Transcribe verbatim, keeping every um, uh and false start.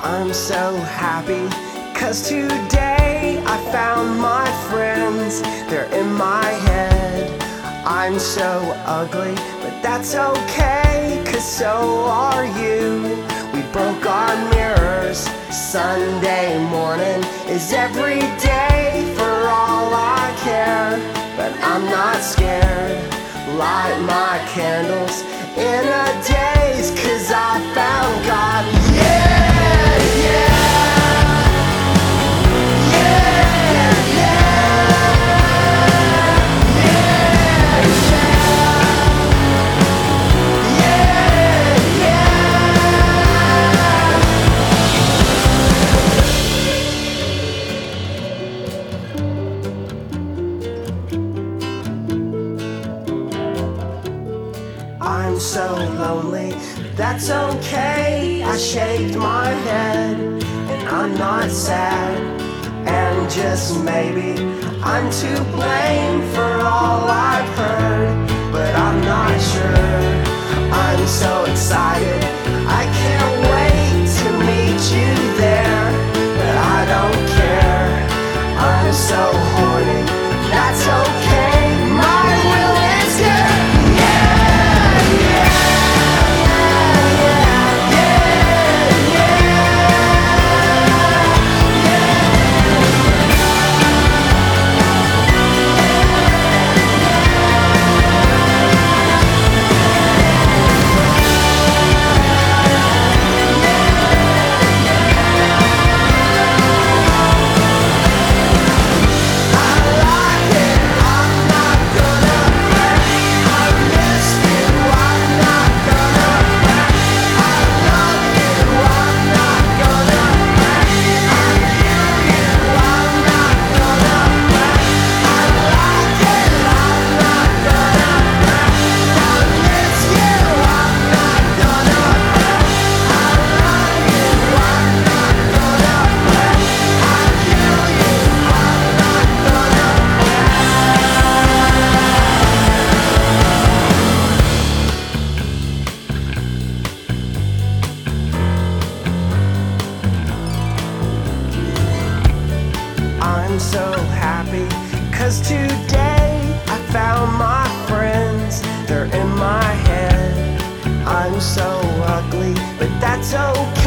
I'm so happy, cause today I found my friends. They're in my head. I'm so ugly, but that's okay, cause so are you. We broke our mirrors. Sunday morning is every day for all I care. But I'm not scared. Light my candles in a daze, cause I found God. Yeah, yeah, yeah, yeah, yeah, yeah, yeah. I'm so lonely, that's okay. I shaked my head, and I'm not sad. And just maybe I'm to blame for all I've heard, but I'm not sure. I'm so excited, I can't wait to meet you there. But I don't care, I'm so horny, that's okay. My will is here. I'm so happy, cause today I found my friends. They're in my head. I'm so ugly, but that's okay.